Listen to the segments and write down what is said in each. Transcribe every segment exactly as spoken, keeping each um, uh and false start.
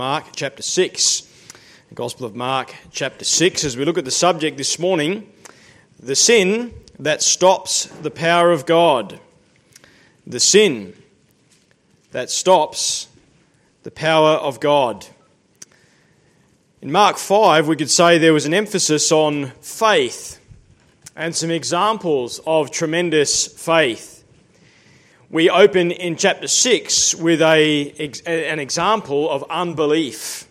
Mark chapter six, the Gospel of Mark chapter six, as we look at the subject this morning, the sin that stops the power of God. The sin that stops the power of God. In Mark five, we could say there was an emphasis on faith and some examples of tremendous faith. We open in chapter six with a, an example of unbelief.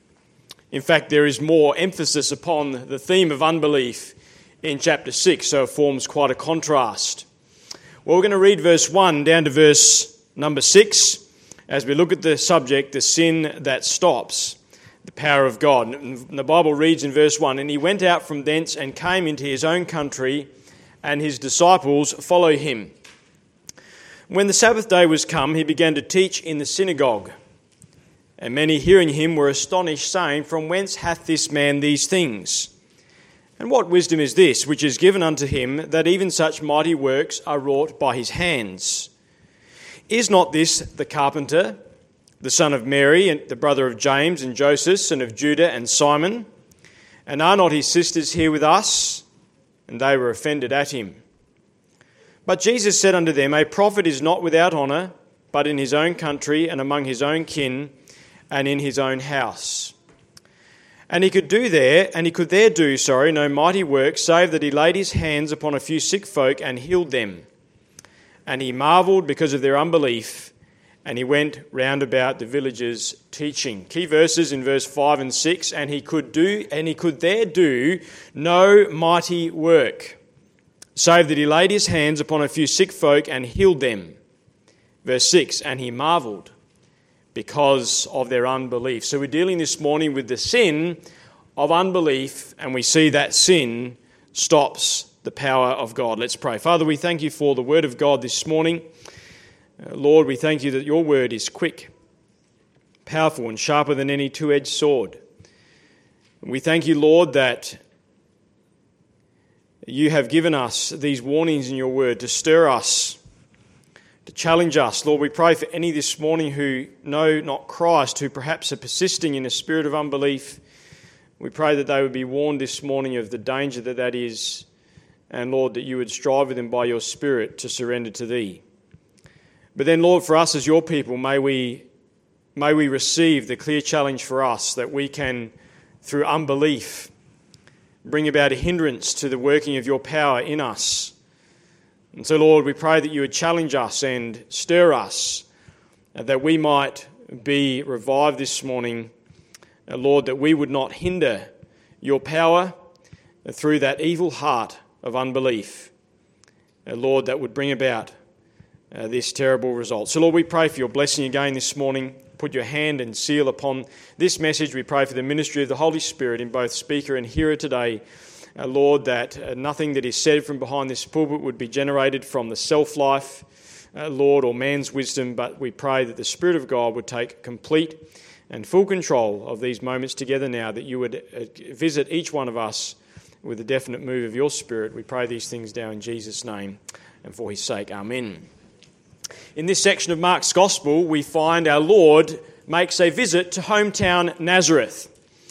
In fact, there is more emphasis upon the theme of unbelief in chapter six, so it forms quite a contrast. Well, we're going to read verse one down to verse number six as we look at the subject, the sin that stops the power of God. And the Bible reads in verse one, "And he went out from thence and came into his own country, and his disciples followed him. When the Sabbath day was come, he began to teach in the synagogue. And many hearing him were astonished, saying, From whence hath this man these things? And what wisdom is this, which is given unto him, that even such mighty works are wrought by his hands? Is not this the carpenter, the son of Mary, and the brother of James and Joseph, and of Judah and Simon? And are not his sisters here with us? And they were offended at him. But Jesus said unto them, A prophet is not without honour, but in his own country, and among his own kin, and in his own house. And he could do there, and he could there do, sorry, no mighty work, save that he laid his hands upon a few sick folk and healed them. And he marvelled because of their unbelief, and he went round about the villages teaching." Key verses in verse five and six, and he could do, and he could there do no mighty work, save that he laid his hands upon a few sick folk and healed them. Verse six, and he marvelled because of their unbelief. So we're dealing this morning with the sin of unbelief, and we see that sin stops the power of God. Let's pray. Father, we thank you for the word of God this morning. Uh, Lord, we thank you that your word is quick, powerful, and sharper than any two-edged sword. And we thank you, Lord, that you have given us these warnings in your word to stir us, to challenge us. Lord, we pray for any this morning who know not Christ, who perhaps are persisting in a spirit of unbelief. We pray that they would be warned this morning of the danger that that is, and Lord, that you would strive with them by your Spirit to surrender to thee. But then, Lord, for us as your people, may we, may we receive the clear challenge for us that we can, through unbelief, bring about a hindrance to the working of your power in us. And so, Lord, we pray that you would challenge us and stir us, that we might be revived this morning. Lord, that we would not hinder your power through that evil heart of unbelief. Lord, that would bring about uh, this terrible result. So, Lord, we pray for your blessing again this morning. Put your hand and seal upon this message. We pray for the ministry of the Holy Spirit in both speaker and hearer today. Uh, Lord, that uh, nothing that is said from behind this pulpit would be generated from the self-life, uh, Lord, or man's wisdom, but we pray that the Spirit of God would take complete and full control of these moments together now, that you would uh, visit each one of us with a definite move of your Spirit. We pray these things now in Jesus' name and for his sake. Amen. In this section of Mark's Gospel, we find our Lord makes a visit to hometown Nazareth.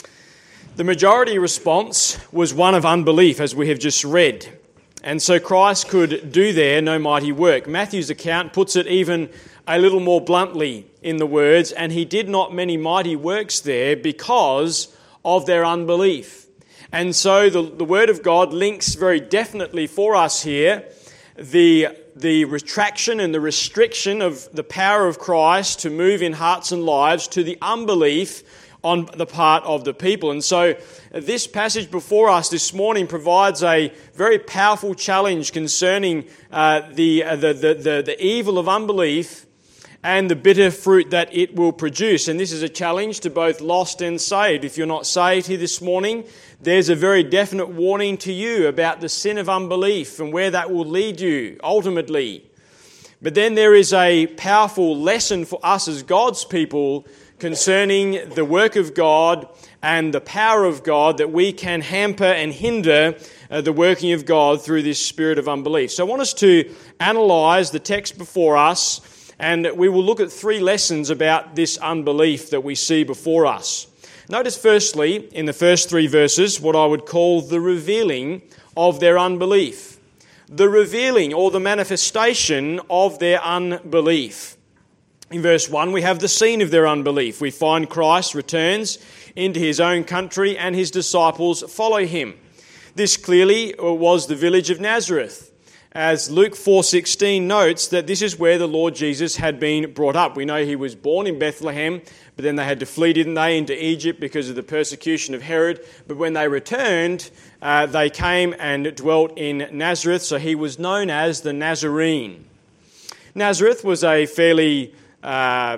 The majority response was one of unbelief, as we have just read. And so Christ could do there no mighty work. Matthew's account puts it even a little more bluntly in the words, and he did not many mighty works there because of their unbelief. And so the, the Word of God links very definitely for us here the the retraction and the restriction of the power of Christ to move in hearts and lives to the unbelief on the part of the people. And so this passage before us this morning provides a very powerful challenge concerning uh, the, uh, the, the, the, the evil of unbelief and the bitter fruit that it will produce. And this is a challenge to both lost and saved. If you're not saved here this morning, there's a very definite warning to you about the sin of unbelief and where that will lead you ultimately. But then there is a powerful lesson for us as God's people concerning the work of God and the power of God, that we can hamper and hinder uh, the working of God through this spirit of unbelief. So I want us to analyse the text before us And we will look at three lessons about this unbelief that we see before us. Notice firstly, in the first three verses, what I would call the revealing of their unbelief. The revealing or the manifestation of their unbelief. In verse one, we have the scene of their unbelief. We find Christ returns into his own country and his disciples follow him. This clearly was the village of Nazareth, as Luke four sixteen notes that this is where the Lord Jesus had been brought up. We know he was born in Bethlehem, but then they had to flee, didn't they, into Egypt because of the persecution of Herod. But when they returned, uh, they came and dwelt in Nazareth, so he was known as the Nazarene. Nazareth was a fairly uh,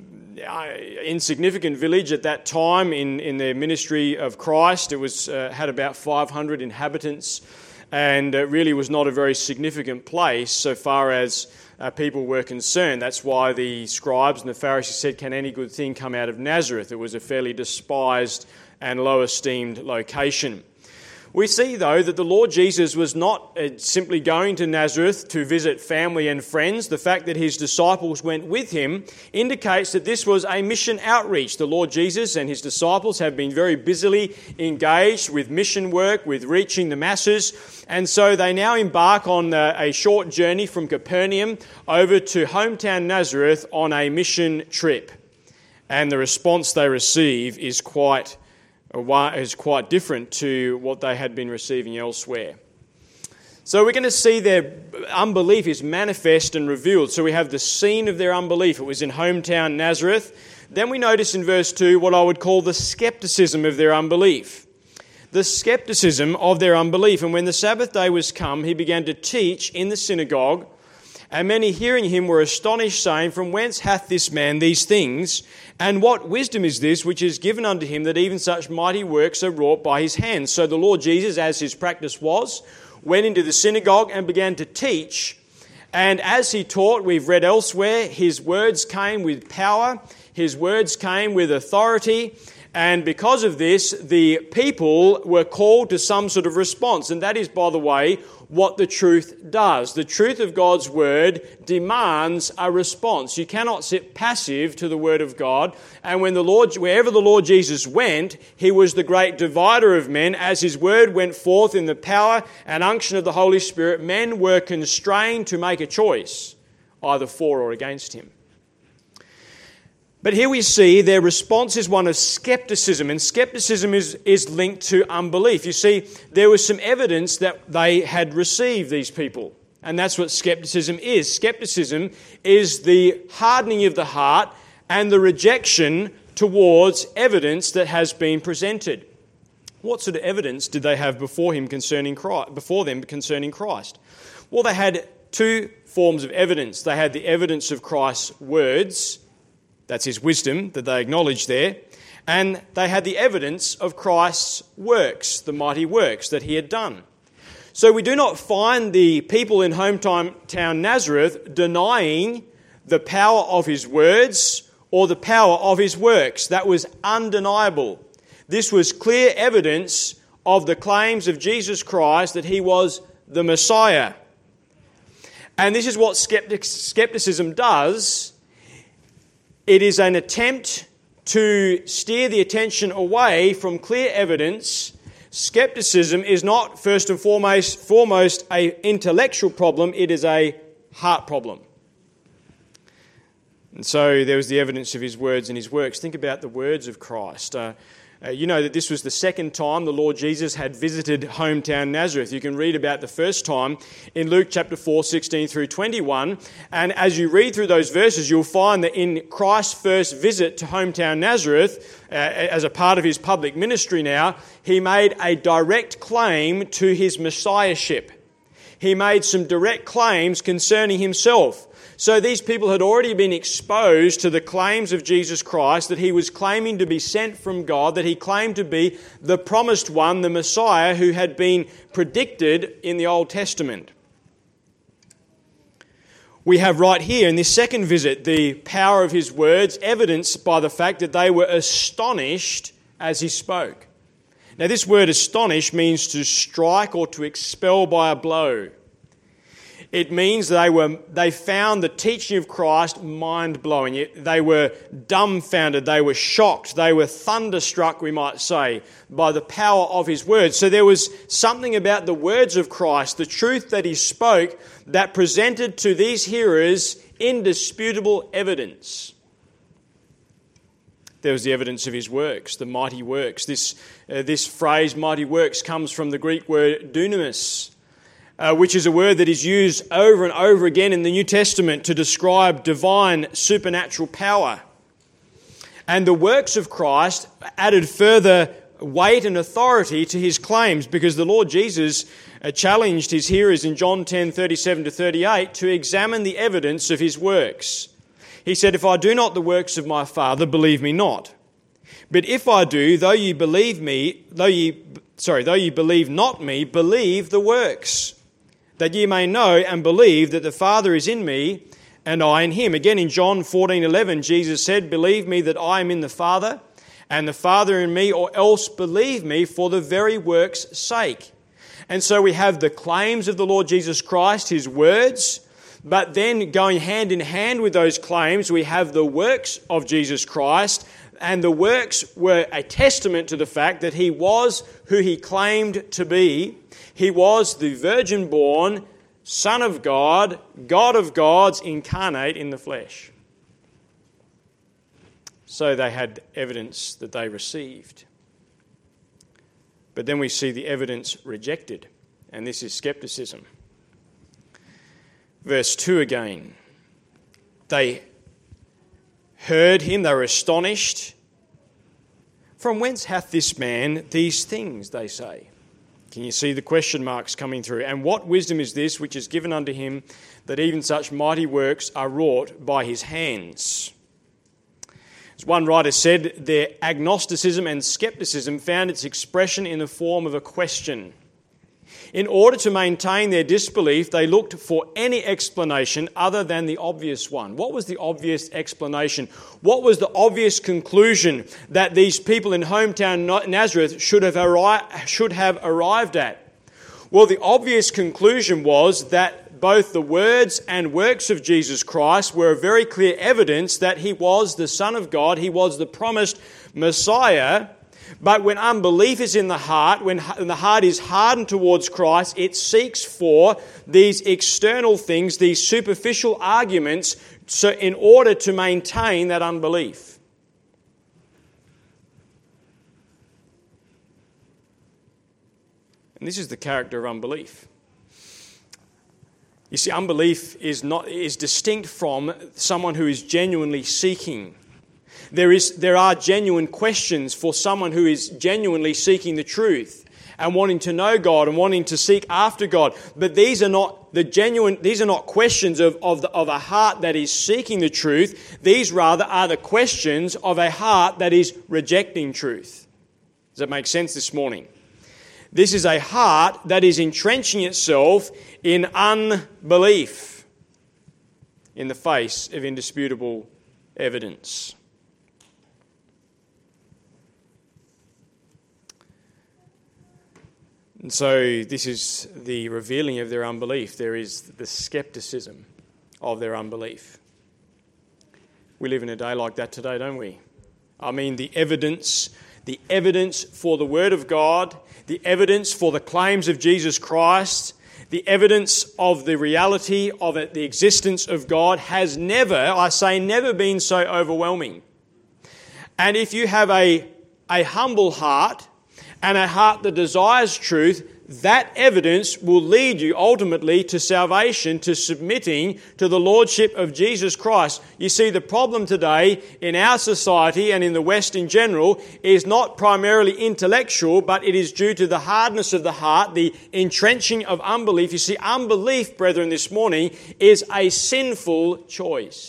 insignificant village at that time in, in the ministry of Christ. It was uh, had about five hundred inhabitants, and it really was not a very significant place so far as uh, people were concerned. That's why the scribes and the Pharisees said, "Can any good thing come out of Nazareth?" It was a fairly despised and low-esteemed location. We see, though, that the Lord Jesus was not simply going to Nazareth to visit family and friends. The fact that his disciples went with him indicates that this was a mission outreach. The Lord Jesus and his disciples have been very busily engaged with mission work, with reaching the masses, and so they now embark on a short journey from Capernaum over to hometown Nazareth on a mission trip. And the response they receive is quite is quite different to what they had been receiving elsewhere. So we're going to see their unbelief is manifest and revealed. So we have the scene of their unbelief. It was in hometown Nazareth. Then we notice in verse two what I would call the skepticism of their unbelief. The skepticism of their unbelief. And when the Sabbath day was come, he began to teach in the synagogue. And many hearing him were astonished, saying, "From whence hath this man these things? And what wisdom is this which is given unto him, that even such mighty works are wrought by his hands?" So the Lord Jesus, as his practice was, went into the synagogue and began to teach. And as he taught, we've read elsewhere, his words came with power, his words came with authority. And because of this, the people were called to some sort of response. And that is, by the way, what the truth does. The truth of God's word demands a response. You cannot sit passive to the word of God. And when the Lord, wherever the Lord Jesus went, he was the great divider of men. As his word went forth in the power and unction of the Holy Spirit, men were constrained to make a choice, either for or against him. But here we see their response is one of skepticism, and skepticism is, is linked to unbelief. You see, there was some evidence that they had received, these people, and that's what skepticism is. Skepticism is the hardening of the heart and the rejection towards evidence that has been presented. What sort of evidence did they have before him concerning Christ, before them concerning Christ? Well, they had two forms of evidence. They had the evidence of Christ's words. That's his wisdom that they acknowledged there. And they had the evidence of Christ's works, the mighty works that he had done. So we do not find the people in hometown Nazareth denying the power of his words or the power of his works. That was undeniable. This was clear evidence of the claims of Jesus Christ that he was the Messiah. And this is what skeptic, skepticism does. It is an attempt to steer the attention away from clear evidence. Skepticism is not first and foremost, foremost an intellectual problem, it is a heart problem. And so there was the evidence of his words and his works. Think about the words of Christ. Uh, Uh, you know that this was the second time the Lord Jesus had visited hometown Nazareth. You can read about the first time in Luke chapter four, sixteen through twenty-one. And as you read through those verses, you'll find that in Christ's first visit to hometown Nazareth, uh, as a part of his public ministry now, he made a direct claim to his messiahship. He made some direct claims concerning himself. So these people had already been exposed to the claims of Jesus Christ, that he was claiming to be sent from God, that he claimed to be the promised one, the Messiah, who had been predicted in the Old Testament. We have right here in this second visit the power of his words, evidenced by the fact that they were astonished as he spoke. Now this word astonish means to strike or to expel by a blow. It means they were they found the teaching of Christ mind-blowing. They were dumbfounded, they were shocked, they were thunderstruck, we might say, by the power of his words. So there was something about the words of Christ, the truth that he spoke, that presented to these hearers indisputable evidence. There was the evidence of his works, the mighty works. This, uh, this phrase, mighty works, comes from the Greek word dunamis, Uh, which is a word that is used over and over again in the New Testament to describe divine supernatural power. And the works of Christ added further weight and authority to his claims, because the Lord Jesus uh, challenged his hearers in John ten, thirty-seven to thirty-eight to examine the evidence of his works. He said, "If I do not the works of my Father, believe me not. But if I do, though you believe me, though you, sorry, though you believe not me, believe the works, that ye may know and believe that the Father is in me and I in him." Again in John fourteen eleven, Jesus said, "Believe me that I am in the Father and the Father in me, or else believe me for the very work's sake." And so we have the claims of the Lord Jesus Christ, his words, but then going hand in hand with those claims, we have the works of Jesus Christ, and the works were a testament to the fact that he was who he claimed to be. He was the virgin-born Son of God, God of gods, incarnate in the flesh. So they had evidence that they received. But then we see the evidence rejected, and this is skepticism. Verse two again. They heard him, they were astonished. "From whence hath this man these things?" they say. Can you see the question marks coming through? "And what wisdom is this which is given unto him, that even such mighty works are wrought by his hands?" As one writer said, their agnosticism and skepticism found its expression in the form of a question. In order to maintain their disbelief, they looked for any explanation other than the obvious one. What was the obvious explanation? What was the obvious conclusion that these people in hometown Nazareth should have arri- should have arrived at? Well, the obvious conclusion was that both the words and works of Jesus Christ were very clear evidence that he was the Son of God, he was the promised Messiah. But when unbelief is in the heart, when the heart is hardened towards Christ, it seeks for these external things, these superficial arguments, so in order to maintain that unbelief. And this is the character of unbelief. You see, unbelief is not is distinct from someone who is genuinely seeking. There is there are genuine questions for someone who is genuinely seeking the truth and wanting to know God and wanting to seek after God. But these are not the genuine these are not questions of, of, the, of a heart that is seeking the truth. These rather are the questions of a heart that is rejecting truth. Does that make sense this morning? This is a heart that is entrenching itself in unbelief in the face of indisputable evidence. And so this is the revealing of their unbelief. There is the skepticism of their unbelief. We live in a day like that today, don't we? I mean, the evidence, the evidence for the Word of God, the evidence for the claims of Jesus Christ, the evidence of the reality of it, the existence of God has never, I say never, been so overwhelming. And if you have a, a humble heart and a heart that desires truth, that evidence will lead you ultimately to salvation, to submitting to the Lordship of Jesus Christ. You see, the problem today in our society and in the West in general is not primarily intellectual, but it is due to the hardness of the heart, the entrenching of unbelief. You see, unbelief, brethren, this morning is a sinful choice.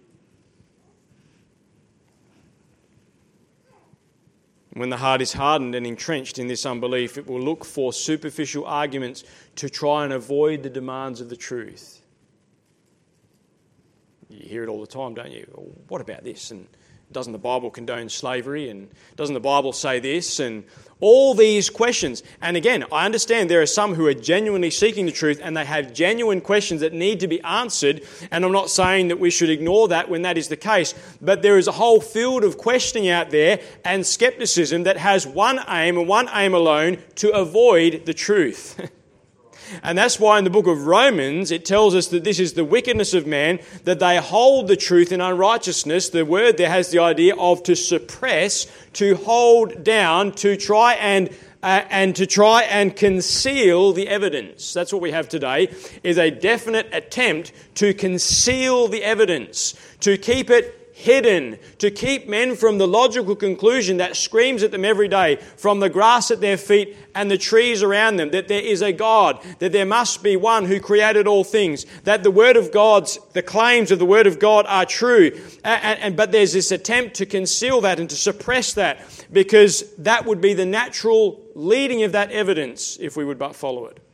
When the heart is hardened and entrenched in this unbelief, it will look for superficial arguments to try and avoid the demands of the truth. You hear it all the time, don't you? What about this? And doesn't the Bible condone slavery? And doesn't the Bible say this? And all these questions. And again, I understand there are some who are genuinely seeking the truth and they have genuine questions that need to be answered. And I'm not saying that we should ignore that when that is the case. But there is a whole field of questioning out there and skepticism that has one aim and one aim alone: to avoid the truth. And that's why in the book of Romans it tells us that this is the wickedness of man, that they hold the truth in unrighteousness. The word there has the idea of to suppress, to hold down, to try and uh, and to try and conceal the evidence. That's what we have today, is a definite attempt to conceal the evidence, to keep it hidden, to keep men from the logical conclusion that screams at them every day from the grass at their feet and the trees around them, that there is a God, that there must be one who created all things, that the Word of God's, the claims of the Word of God are true. And, and, but there's this attempt to conceal that and to suppress that, because that would be the natural leading of that evidence if we would but follow it.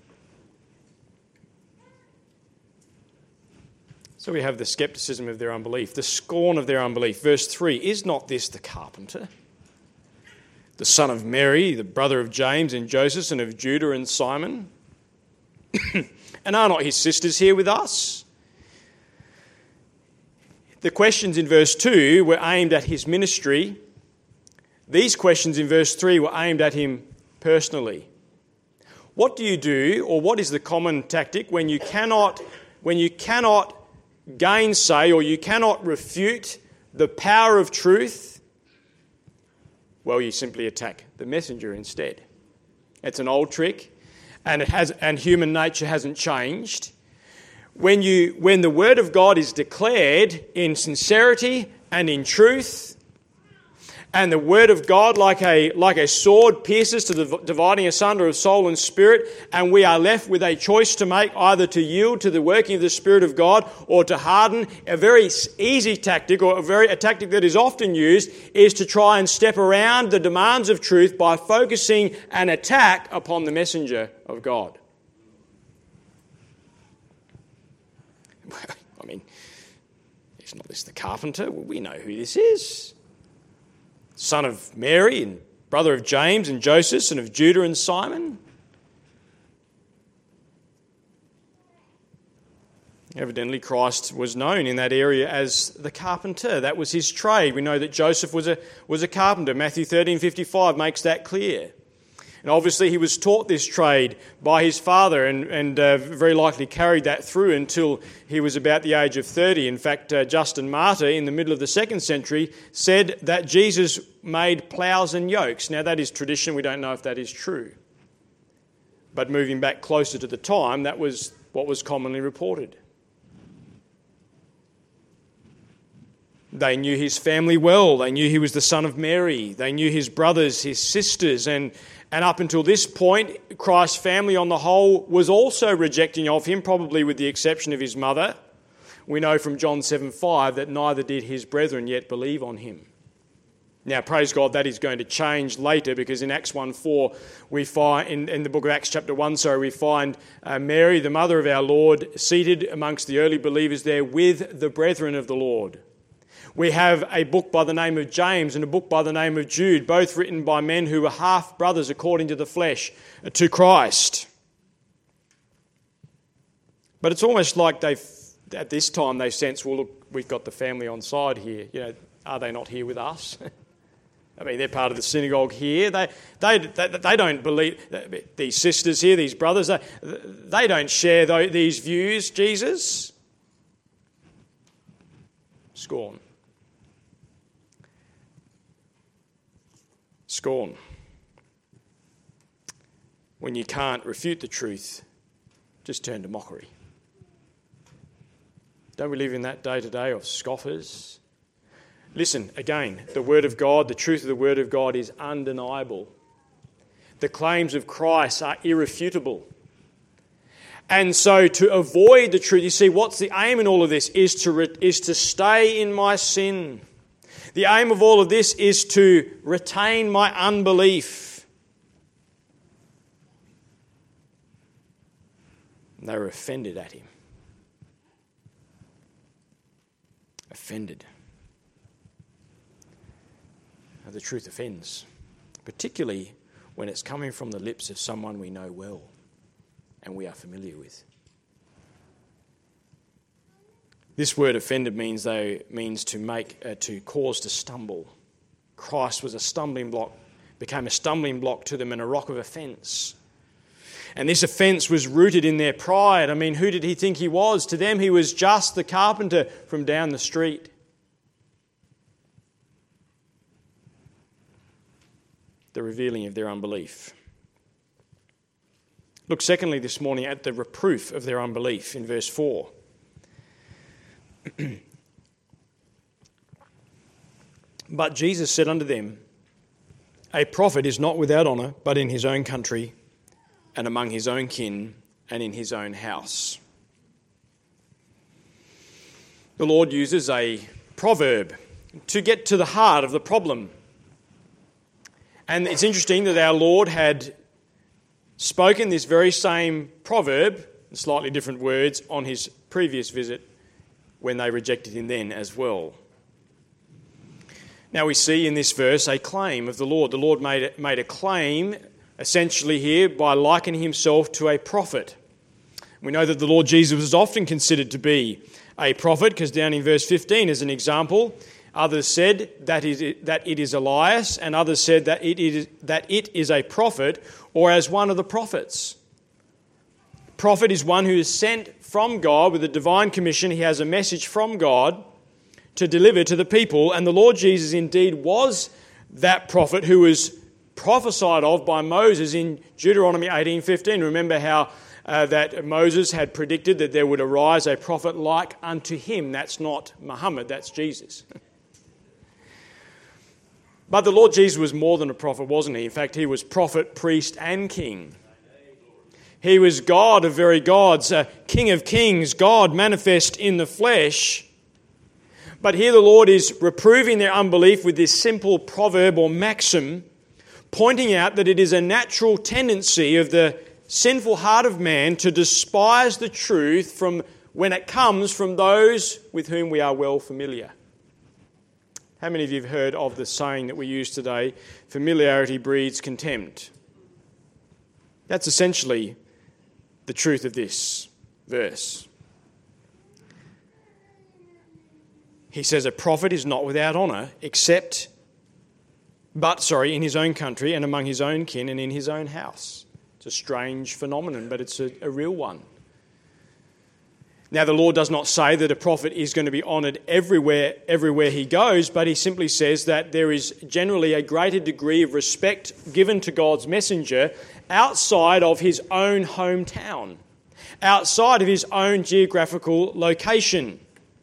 So we have the skepticism of their unbelief, the scorn of their unbelief. Verse three, is not this the carpenter, the son of Mary, the brother of James and Joseph, and of Judah and Simon? And are not his sisters here with us? The questions in verse two were aimed at his ministry. These questions in verse three were aimed at him personally. What do you do, or what is the common tactic when you cannot, when you cannot gainsay or you cannot refute the power of truth? Well, you simply attack the messenger instead. It's an old trick, and it has, and human nature hasn't changed. When you, when the word of God is declared in sincerity and in truth, and the word of God, like a like a sword, pierces to the dividing asunder of soul and spirit, and we are left with a choice to make, either to yield to the working of the Spirit of God or to harden. A very easy tactic, or a very a tactic that is often used, is to try and step around the demands of truth by focusing an attack upon the messenger of God. I mean, it's not this the carpenter. We know who this is. Son of Mary and brother of James and Joseph, and of Judah and Simon. Evidently, Christ was known in that area as the carpenter. That was his trade. We know that Joseph was a was a carpenter. Matthew thirteen fifty-five makes that clear. And obviously he was taught this trade by his father, and, and uh, very likely carried that through until he was about the age of thirty. In fact, uh, Justin Martyr, in the middle of the second century, said that Jesus made ploughs and yokes. Now that is tradition, we don't know if that is true. But moving back closer to the time, that was what was commonly reported. They knew his family well. They knew he was the son of Mary. They knew his brothers, his sisters, and And up until this point, Christ's family on the whole was also rejecting of him, probably with the exception of his mother. We know from John seven five that neither did his brethren yet believe on him. Now, praise God, that is going to change later, because in Acts one four, we find, in, in the book of Acts chapter one, sorry, we find uh, Mary, the mother of our Lord, seated amongst the early believers there with the brethren of the Lord. We have a book by the name of James and a book by the name of Jude, both written by men who were half brothers according to the flesh to Christ. But it's almost like they've, at this time, they sense, well, look, we've got the family on side here. You know, are they not here with us? I mean, they're part of the synagogue here. They, they, they, they don't believe, these sisters here, these brothers, they, they don't share these views, Jesus. Scorn. Scorn. When you can't refute the truth, just turn to mockery. Don't we live in that day today of scoffers? Listen, again, the Word of God, the truth of the Word of God is undeniable. The claims of Christ are irrefutable. And so to avoid the truth, you see, what's the aim in all of this? Is to, re- is to stay in my sin. The aim of all of this is to retain my unbelief. And they were offended at him. Offended. the truth offends, particularly when it's coming from the lips of someone we know well and we are familiar with. This word offended means though means to make uh, to cause to stumble. Christ was a stumbling block, became a stumbling block to them and a rock of offence. And this offence was rooted in their pride. I mean, who did he think he was? To them, he was just the carpenter from down the street. The revealing of their unbelief. Look secondly this morning at the reproof of their unbelief in verse four. But Jesus said unto them, a prophet is not without honour, but in his own country, and among his own kin, and in his own house. The Lord uses a proverb to get to the heart of the problem. And it's interesting that our Lord had spoken this very same proverb, in slightly different words, on his previous visit when they rejected him then as well. Now we see in this verse a claim of the Lord. The Lord made a, made a claim essentially here by likening himself to a prophet. We know that the Lord Jesus was often considered to be a prophet, because down in verse fifteen as an example, others said that it, that it is Elias, and others said that it is that it is a prophet, or as one of the prophets. Prophet is one who is sent from God with a divine commission. He has a message from God to deliver to the people, and the Lord Jesus indeed was that prophet who was prophesied of by Moses in Deuteronomy eighteen fifteen. Remember how uh, that Moses had predicted that there would arise a prophet like unto him. That's not Muhammad, that's Jesus. But the Lord Jesus was more than a prophet, wasn't he? In fact, he was prophet, priest, and king. He was God of very gods, uh, King of kings, God manifest in the flesh. But here the Lord is reproving their unbelief with this simple proverb or maxim, pointing out that it is a natural tendency of the sinful heart of man to despise the truth from when it comes from those with whom we are well familiar. How many of you have heard of the saying that we use today, familiarity breeds contempt? That's essentially the truth of this verse. He says a prophet is not without honour, except, but, sorry, in his own country and among his own kin and in his own house. It's a strange phenomenon, but it's a, a real one. Now, the Lord does not say that a prophet is going to be honoured everywhere, everywhere he goes, but he simply says that there is generally a greater degree of respect given to God's messenger outside of his own hometown, outside of his own geographical location.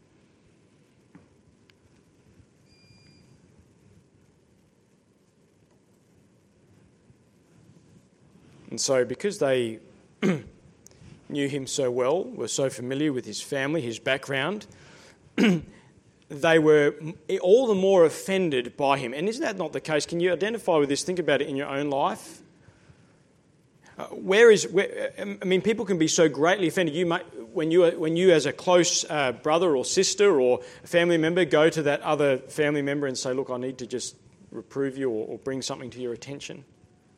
And so because they knew him so well, were so familiar with his family, his background, they were all the more offended by him. And isn't that not the case? Can you identify with this? Think about it in your own life. Uh, where is, where, I mean, people can be so greatly offended. You might, when you, when you as a close uh, brother or sister or a family member go to that other family member and say, look, I need to just reprove you or, or bring something to your attention.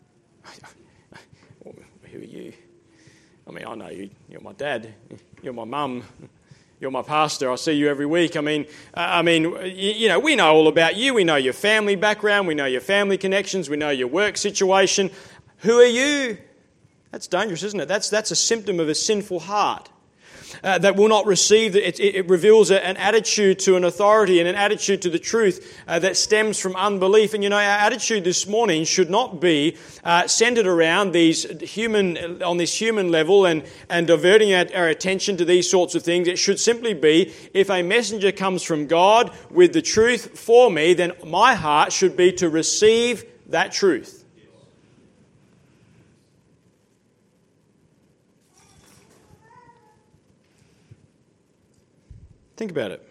Who are you? I mean, I know you. You're my dad. You're my mum. You're my pastor. I see you every week. I mean, uh, I mean, you, you know, we know all about you. We know your family background. We know your family connections. We know your work situation. Who are you? That's dangerous, isn't it? That's that's a symptom of a sinful heart. Uh, that will not receive, it, it, it reveals an attitude to an authority and an attitude to the truth uh, that stems from unbelief. And you know, our attitude this morning should not be uh, centered around these human, on this human level and, and diverting our, our attention to these sorts of things. It should simply be, if a messenger comes from God with the truth for me, then my heart should be to receive that truth. Think about it.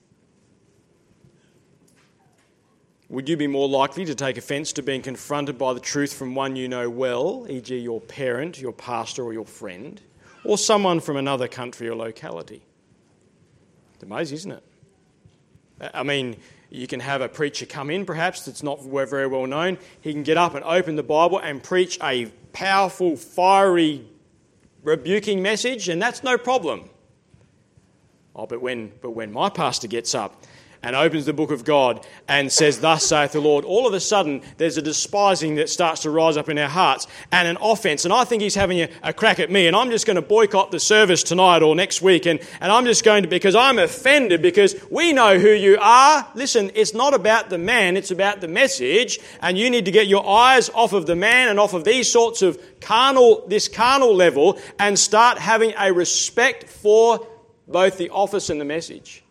Would you be more likely to take offence to being confronted by the truth from one you know well, for example your parent, your pastor or your friend, or someone from another country or locality? It's amazing, isn't it? I mean, You can have a preacher come in, perhaps, that's not very well known. He can get up and open the Bible and preach a powerful, fiery, rebuking message, and that's no problem. Oh, but when, but when my pastor gets up and opens the book of God and says, "Thus saith the Lord," all of a sudden there's a despising that starts to rise up in our hearts and an offence. And I think he's having a, a crack at me, and I'm just going to boycott the service tonight or next week, and, and I'm just going to, because I'm offended, because we know who you are. Listen, it's not about the man, it's about the message, and you need to get your eyes off of the man and off of these sorts of carnal, this carnal level, and start having a respect for both the office and the message.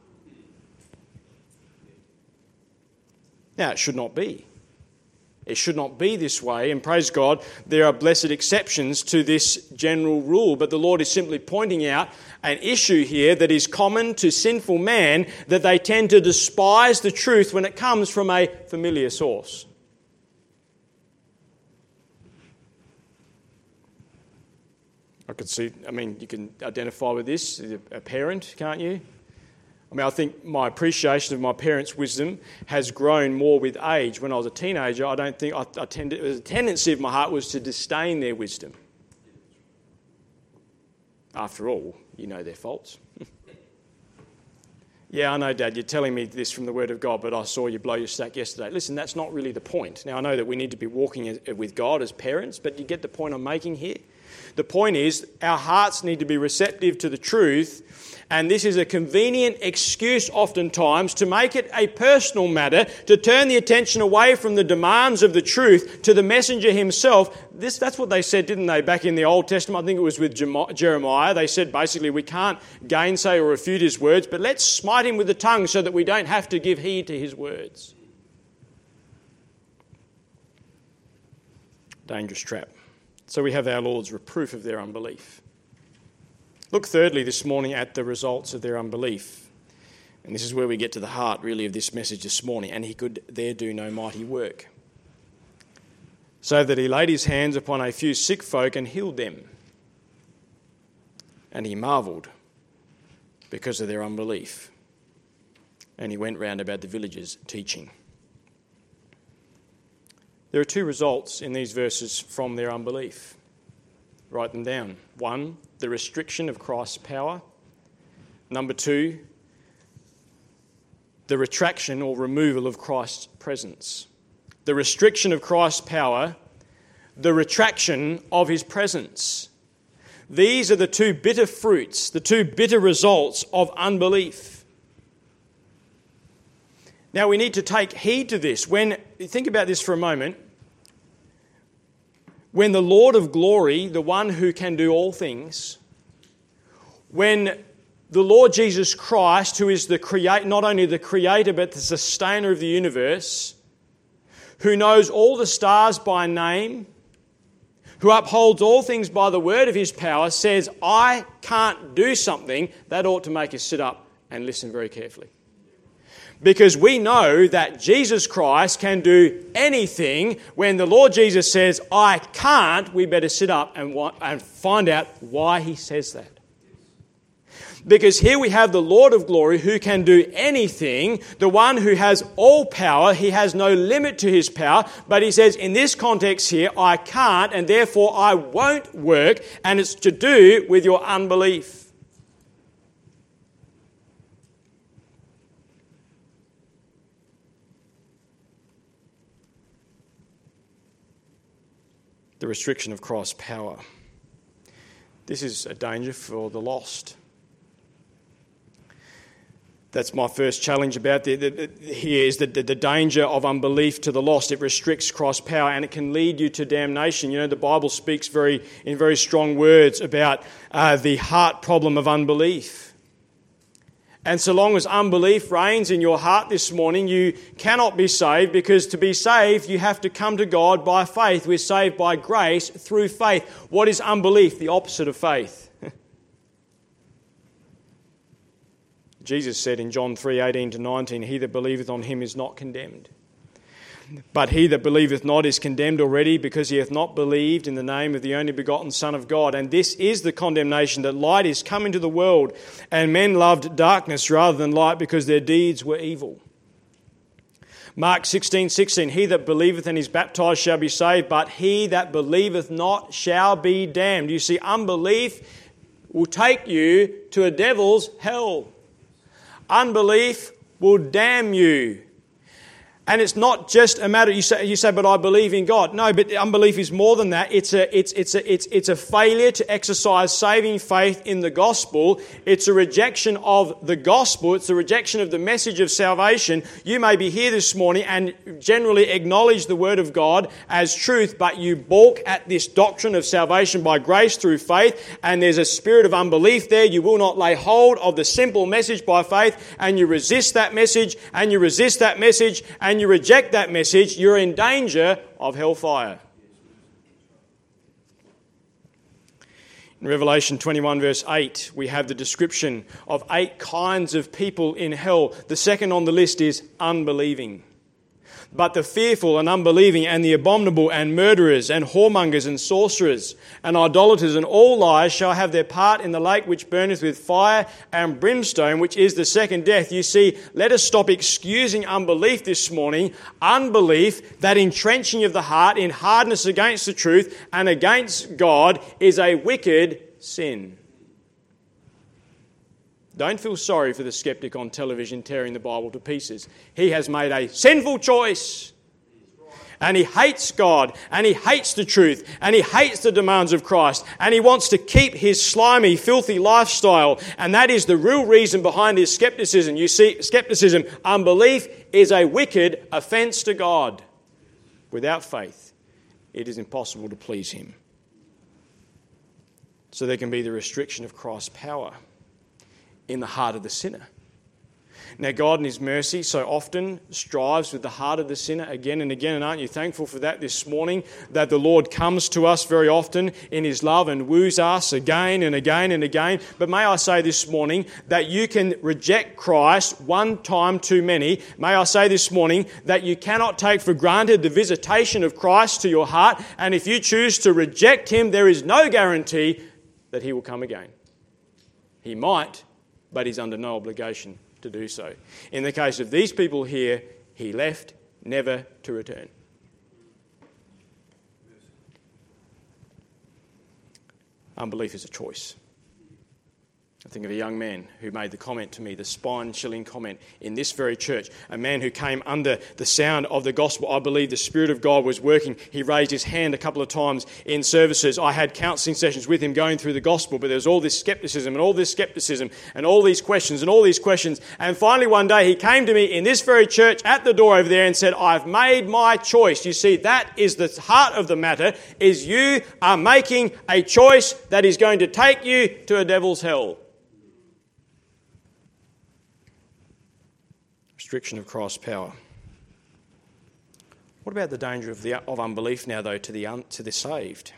Now, it should not be. It should not be this way, and praise God, there are blessed exceptions to this general rule, but the Lord is simply pointing out an issue here that is common to sinful man, that they tend to despise the truth when it comes from a familiar source. I could see, I mean, you can identify with this, a parent, can't you? I mean, I think my appreciation of my parents' wisdom has grown more with age. When I was a teenager, I don't think I, I tended, a tendency of my heart was to disdain their wisdom. After all, you know their faults. Yeah, I know, Dad, you're telling me this from the Word of God, but I saw you blow your stack yesterday. Listen, that's not really the point. Now, I know that we need to be walking with God as parents, but you get the point I'm making here? The point is, our hearts need to be receptive to the truth, and this is a convenient excuse oftentimes to make it a personal matter, to turn the attention away from the demands of the truth to the messenger himself. This, that's what they said, didn't they, back in the Old Testament? I think it was with Jeremiah. They said basically we can't gainsay or refute his words, but let's smite him with the tongue so that we don't have to give heed to his words. Dangerous trap. So we have our Lord's reproof of their unbelief. Look thirdly this morning at the results of their unbelief. And this is where we get to the heart really of this message this morning. And he could there do no mighty work, so that he laid his hands upon a few sick folk and healed them. And he marvelled because of their unbelief. And he went round about the villages teaching. There are two results in these verses from their unbelief. Write them down. One, the restriction of Christ's power. Number two, the retraction or removal of Christ's presence. The restriction of Christ's power, the retraction of his presence. These are the two bitter fruits, the two bitter results of unbelief. Now we need to take heed to this. When, think about this for a moment. When the Lord of glory, the one who can do all things, when the Lord Jesus Christ, who is the creator, not only the creator but the sustainer of the universe, who knows all the stars by name, who upholds all things by the word of his power, says, I can't do something, that ought to make us sit up and listen very carefully. Because we know that Jesus Christ can do anything. When the Lord Jesus says, I can't, we better sit up and, and find out why he says that. Because here we have the Lord of glory who can do anything, the one who has all power. He has no limit to his power. But he says, in this context here, I can't, and therefore I won't work, and it's to do with your unbelief. The restriction of Christ's power. This is a danger for the lost. That's my first challenge about the, the, the, here is that the, the danger of unbelief to the lost. It restricts Christ's power and it can lead you to damnation. You know, the Bible speaks very in very strong words about uh, the heart problem of unbelief. And so long as unbelief reigns in your heart this morning, you cannot be saved, because to be saved, you have to come to God by faith. We're saved by grace through faith. What is unbelief? The opposite of faith. Jesus said in John three eighteen to nineteen, he that believeth on him is not condemned. But he that believeth not is condemned already, because he hath not believed in the name of the only begotten Son of God. And this is the condemnation, that light is come into the world, and men loved darkness rather than light, because their deeds were evil. Mark sixteen sixteen, he that believeth and is baptized shall be saved, but he that believeth not shall be damned. You see, unbelief will take you to a devil's hell. Unbelief will damn you. And it's not just a matter, you say, you say, but I believe in God. No, but unbelief is more than that. It's a, it's, it's a, it's, it's a failure to exercise saving faith in the gospel. It's a rejection of the gospel. It's a rejection of the message of salvation. You may be here this morning and generally acknowledge the word of God as truth, but you balk at this doctrine of salvation by grace through faith, and there's a spirit of unbelief there. You will not lay hold of the simple message by faith, and you resist that message, and you resist that message, and you reject that message. You're in danger of hellfire. In Revelation twenty-one verse eight, we have the description of eight kinds of people in hell. The second on the list is unbelieving. But the fearful and unbelieving and the abominable and murderers and whoremongers and sorcerers and idolaters and all liars shall have their part in the lake which burneth with fire and brimstone, which is the second death. You see, let us stop excusing unbelief this morning. Unbelief, that entrenching of the heart in hardness against the truth and against God, is a wicked sin. Don't feel sorry for the skeptic on television tearing the Bible to pieces. He has made a sinful choice. And he hates God, and he hates the truth, and he hates the demands of Christ, and he wants to keep his slimy, filthy lifestyle. And that is the real reason behind his skepticism. You see, skepticism, unbelief, is a wicked offence to God. Without faith, it is impossible to please him. So there can be the restriction of Christ's power in the heart of the sinner. Now, God in his mercy so often strives with the heart of the sinner again and again. And aren't you thankful for that this morning? That the Lord comes to us very often in his love and woos us again and again and again. But may I say this morning that you can reject Christ one time too many. May I say this morning that you cannot take for granted the visitation of Christ to your heart. And if you choose to reject him, there is no guarantee that he will come again. He might, but he's under no obligation to do so. In the case of these people here, he left never to return. Unbelief is a choice. I think of a young man who made the comment to me, the spine-chilling comment in this very church. A man who came under the sound of the gospel. I believe the Spirit of God was working. He raised his hand a couple of times in services. I had counselling sessions with him going through the gospel, but there was all this skepticism and all this skepticism and all these questions and all these questions. And finally one day he came to me in this very church at the door over there and said, I've made my choice. You see, that is the heart of the matter, is you are making a choice that is going to take you to a devil's hell. Restriction of Christ's power. What about the danger of the of unbelief now, though, to the un, to the saved?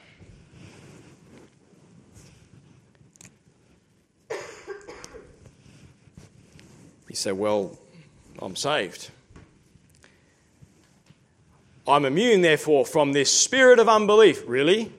You say, well, I'm saved. I'm immune, therefore, from this spirit of unbelief. Really?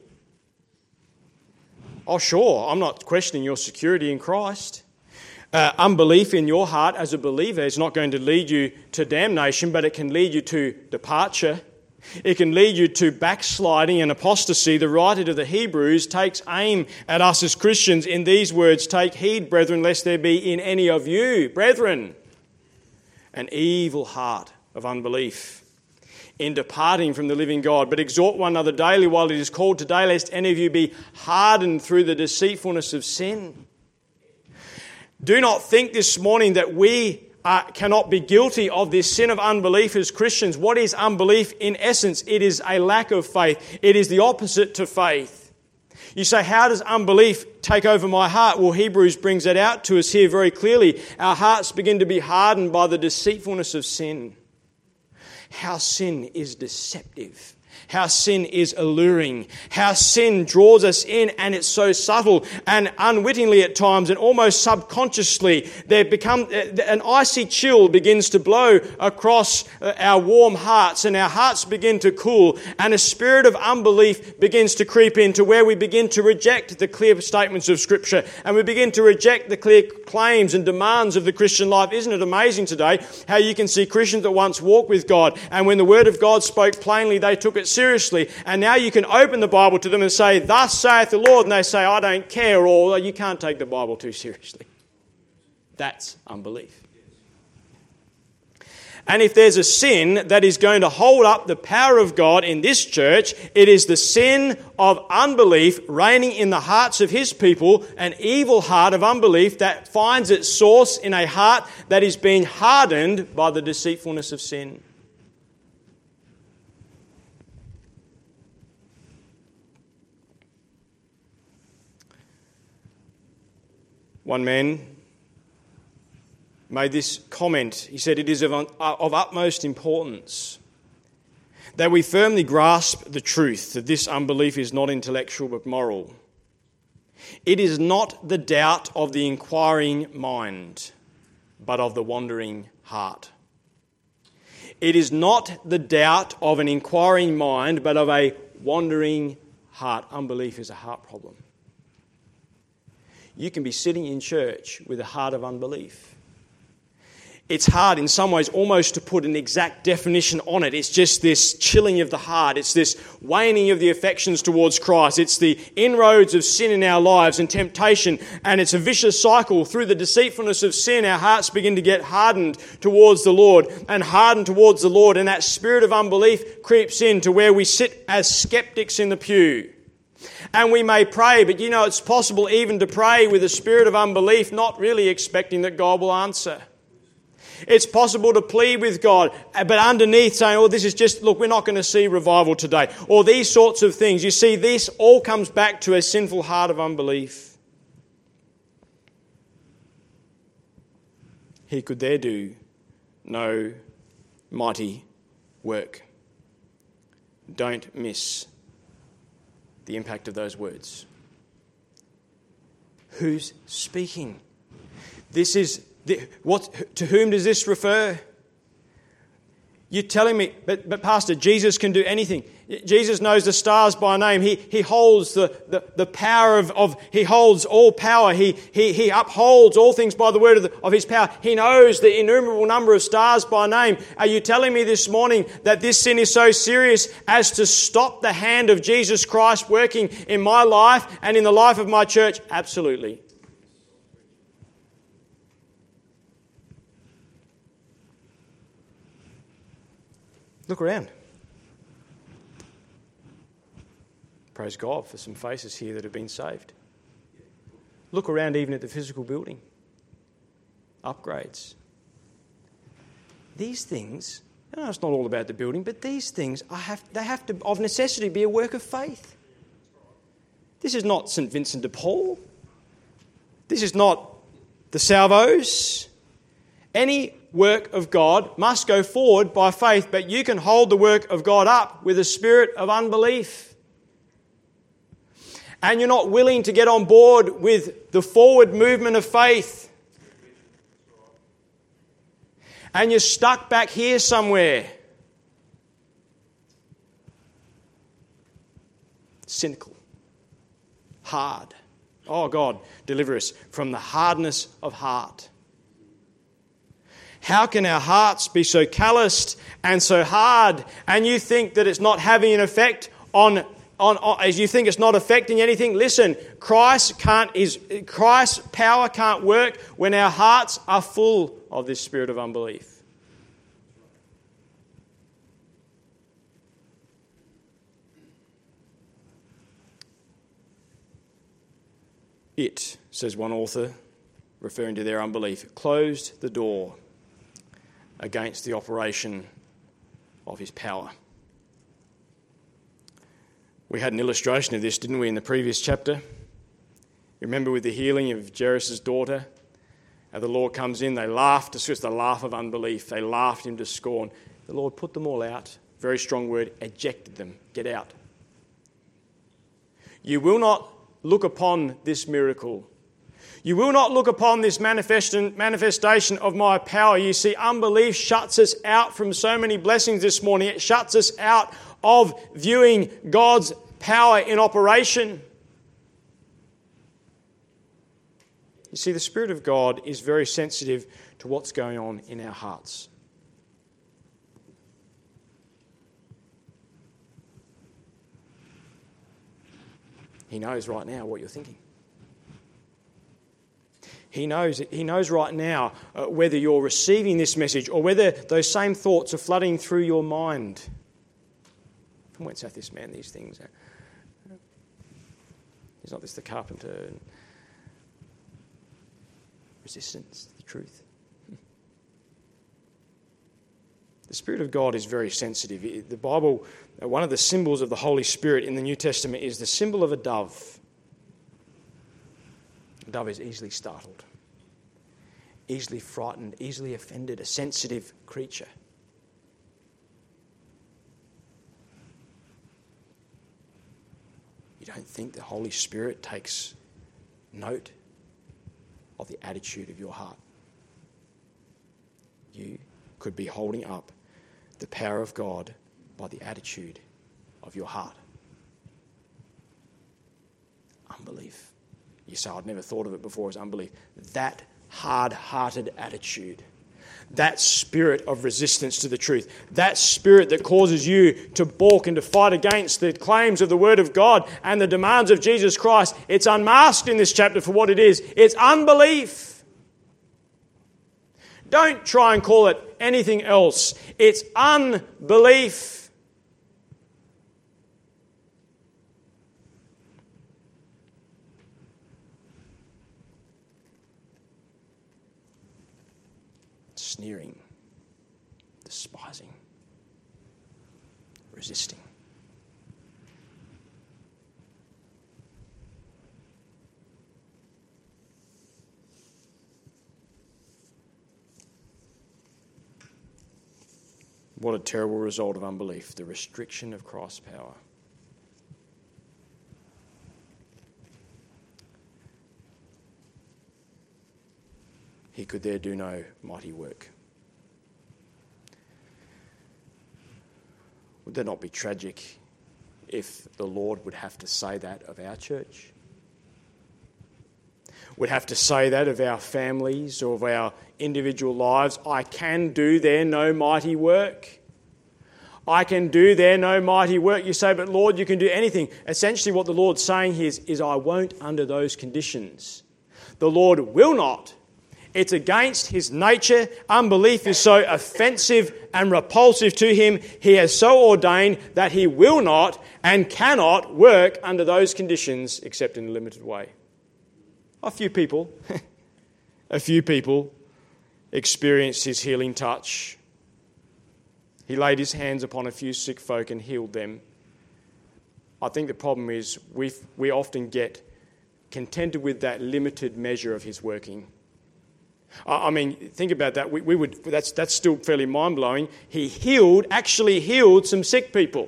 Oh, sure, I'm not questioning your security in Christ. Uh, unbelief in your heart as a believer is not going to lead you to damnation, but it can lead you to departure. It can lead you to backsliding and apostasy. The writer to the Hebrews takes aim at us as Christians in these words, take heed, brethren, lest there be in any of you, brethren, an evil heart of unbelief in departing from the living God. But exhort one another daily while it is called today, lest any of you be hardened through the deceitfulness of sin. Do not think this morning that we uh, cannot be guilty of this sin of unbelief as Christians. What is unbelief? In essence, it is a lack of faith. It is the opposite to faith. You say, how does unbelief take over my heart? Well, Hebrews brings that out to us here very clearly. Our hearts begin to be hardened by the deceitfulness of sin. How sin is deceptive How sin is alluring, how sin draws us in, and it's so subtle, and unwittingly at times and almost subconsciously there become an icy chill begins to blow across our warm hearts, and our hearts begin to cool, and a spirit of unbelief begins to creep in to where we begin to reject the clear statements of Scripture, and we begin to reject the clear claims and demands of the Christian life. Isn't it amazing today how you can see Christians that once walked with God, and when the Word of God spoke plainly, they took it seriously, and now you can open the Bible to them and say, "Thus saith the Lord," and they say, "I don't care," or "You can't take the Bible too seriously." That's unbelief. And if there's a sin that is going to hold up the power of God in this church, it is the sin of unbelief reigning in the hearts of His people, an evil heart of unbelief that finds its source in a heart that is being hardened by the deceitfulness of sin. One man made this comment. He said, "It is of, of utmost importance that we firmly grasp the truth that this unbelief is not intellectual but moral. It is not the doubt of the inquiring mind, but of the wandering heart. It is not the doubt of an inquiring mind, but of a wandering heart." Unbelief is a heart problem. You can be sitting in church with a heart of unbelief. It's hard in some ways almost to put an exact definition on it. It's just this chilling of the heart. It's this waning of the affections towards Christ. It's the inroads of sin in our lives and temptation. And it's a vicious cycle. Through the deceitfulness of sin, our hearts begin to get hardened towards the Lord and hardened towards the Lord. And that spirit of unbelief creeps in to where we sit as skeptics in the pew. And we may pray, but you know, it's possible even to pray with a spirit of unbelief, not really expecting that God will answer. It's possible to plead with God, but underneath saying, "Oh, this is just, look, we're not going to see revival today," or these sorts of things. You see, this all comes back to a sinful heart of unbelief. He could there do no mighty work. Don't miss the impact of those words. Who's speaking? This is the, what? To whom does this refer? You're telling me, but, but Pastor, Jesus can do anything. Jesus knows the stars by name. He, he holds the, the, the power of, of, he holds all power. He, he, he upholds all things by the word of, the, of His power. He knows the innumerable number of stars by name. Are you telling me this morning that this sin is so serious as to stop the hand of Jesus Christ working in my life and in the life of my church? Absolutely. Look around. Praise God for some faces here that have been saved. Look around even at the physical building. Upgrades. These things, I know it's not all about the building, but these things, I have, they have to, of necessity, be a work of faith. This is not Saint Vincent de Paul. This is not the Salvos. Any work of God must go forward by faith, but you can hold the work of God up with a spirit of unbelief. And you're not willing to get on board with the forward movement of faith. And you're stuck back here somewhere. Cynical. Hard. Oh God, deliver us from the hardness of heart. How can our hearts be so calloused and so hard, and you think that it's not having an effect on, on, on as you think it's not affecting anything? Listen, Christ can't is Christ's power can't work when our hearts are full of this spirit of unbelief. It, says one author, referring to their unbelief, closed the door against the operation of His power. We had an illustration of this, didn't we, in the previous chapter? You remember with the healing of Jairus' daughter? How the Lord comes in, they laughed, it's just a laugh of unbelief. They laughed Him to scorn. The Lord put them all out very strong word, ejected them. Get out. You will not look upon this miracle. You will not look upon this manifestation of my power. You see, unbelief shuts us out from so many blessings this morning. It shuts us out of viewing God's power in operation. You see, the Spirit of God is very sensitive to what's going on in our hearts. He knows right now what you're thinking. He knows, he knows right now uh, whether you're receiving this message or whether those same thoughts are flooding through your mind. From whence hath this man these things? Is not this the carpenter? Resistance to the truth. The Spirit of God is very sensitive. The Bible, one of the symbols of the Holy Spirit in the New Testament is the symbol of a dove. A dove is easily startled, easily frightened, easily offended, a sensitive creature. You don't think the Holy Spirit takes note of the attitude of your heart? You could be holding up the power of God by the attitude of your heart. Unbelief. You say, I'd never thought of it before as unbelief. That hard-hearted attitude, that spirit of resistance to the truth, that spirit that causes you to balk and to fight against the claims of the Word of God and the demands of Jesus Christ, it's unmasked in this chapter for what it is. It's unbelief. Don't try and call it anything else. It's unbelief. Sneering, despising, resisting. What a terrible result of unbelief, the restriction of Christ's power. He could there do no mighty work. Would that not be tragic if the Lord would have to say that of our church? Would have to say that of our families or of our individual lives? I can do there no mighty work. I can do there no mighty work. You say, but Lord, you can do anything. Essentially what the Lord's saying here is, is I won't under those conditions. The Lord will not. It's against his nature. Unbelief is so offensive and repulsive to him. He has so ordained that he will not and cannot work under those conditions except in a limited way. A few people, a few people experienced his healing touch. He laid his hands upon a few sick folk and healed them. I think the problem is we we often get contented with that limited measure of his working. I mean, think about that. We, we would. That's that's still fairly mind-blowing. He healed, actually healed some sick people.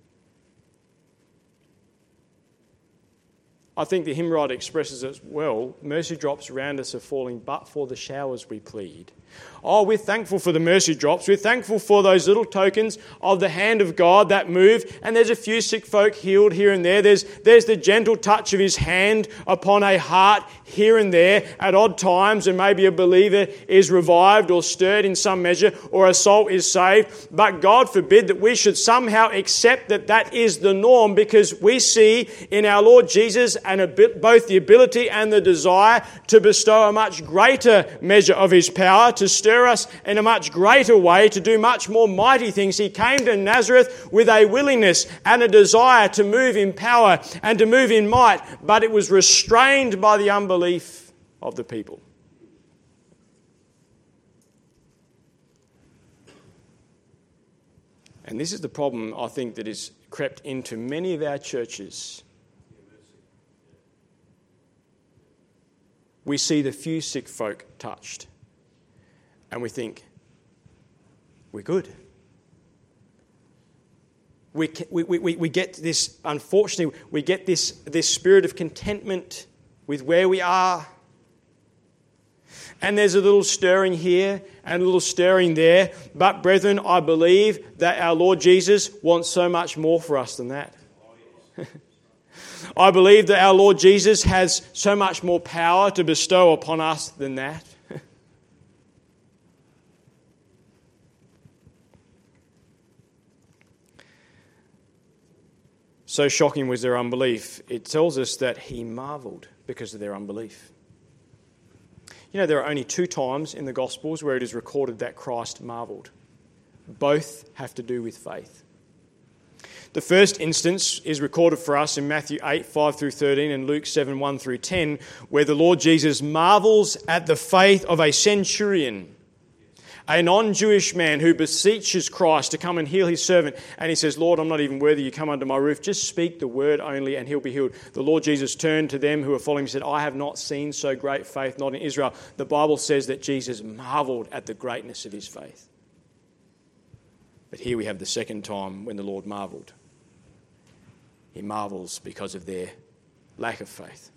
I think the hymn writer expresses it well. Mercy drops around us are falling, but for the showers we plead. Oh, we're thankful for the mercy drops. We're thankful for those little tokens of the hand of God that move. And there's a few sick folk healed here and there. There's, there's the gentle touch of his hand upon a heart here and there at odd times. And maybe a believer is revived or stirred in some measure, or a soul is saved. But God forbid that we should somehow accept that that is the norm, because we see in our Lord Jesus and a bit, both the ability and the desire to bestow a much greater measure of his power, to stir us in a much greater way, to do much more mighty things. He came to Nazareth with a willingness and a desire to move in power and to move in might, but it was restrained by the unbelief of the people. And this is the problem, I think, that is crept into many of our churches. We see the few sick folk touched, and we think, we're good. we, we, we, we get this, unfortunately, we get this, this spirit of contentment with where we are. And there's a little stirring here and a little stirring there. But brethren, I believe that our Lord Jesus wants so much more for us than that. I believe that our Lord Jesus has so much more power to bestow upon us than that. So shocking was their unbelief. It tells us that he marveled because of their unbelief. You know, there are only two times in the Gospels where it is recorded that Christ marveled. Both have to do with faith. The first instance is recorded for us in Matthew eight, five through thirteen and Luke seven, one through ten, where the Lord Jesus marvels at the faith of a centurion, a non-Jewish man who beseeches Christ to come and heal his servant. And he says, Lord, I'm not even worthy you come under my roof. Just speak the word only and he'll be healed. The Lord Jesus turned to them who were following him and said, I have not seen so great faith, not in Israel. The Bible says that Jesus marveled at the greatness of his faith. But here we have the second time when the Lord marveled. He marvels because of their lack of faith.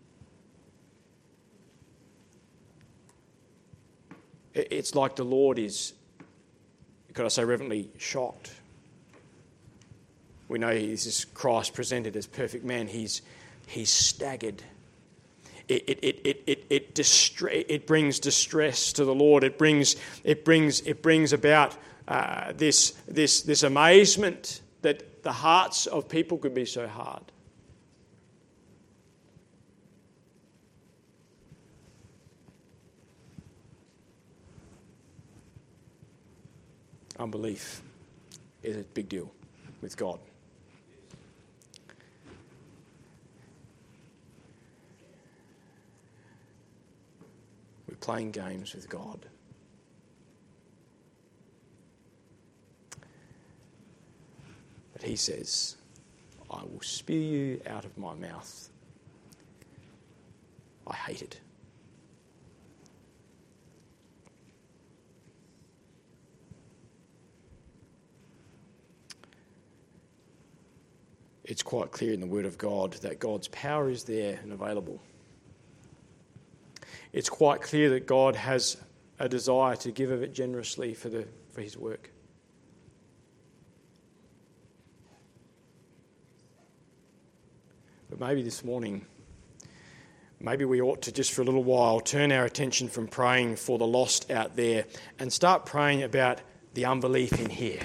It's like the Lord is, could I say reverently, shocked. We know this is Christ presented as perfect man. He's, he's staggered. It, it, it, it, it, it, distre- it brings distress to the Lord. It brings, it brings, it brings about uh, this, this, this amazement that the hearts of people could be so hard. Unbelief is a big deal with God. We're playing games with God. But he says, I will spew you out of my mouth. I hate it. It's quite clear in the Word of God that God's power is there and available. It's quite clear that God has a desire to give of it generously for the for his work. But maybe this morning, maybe we ought to just for a little while turn our attention from praying for the lost out there and start praying about the unbelief in here.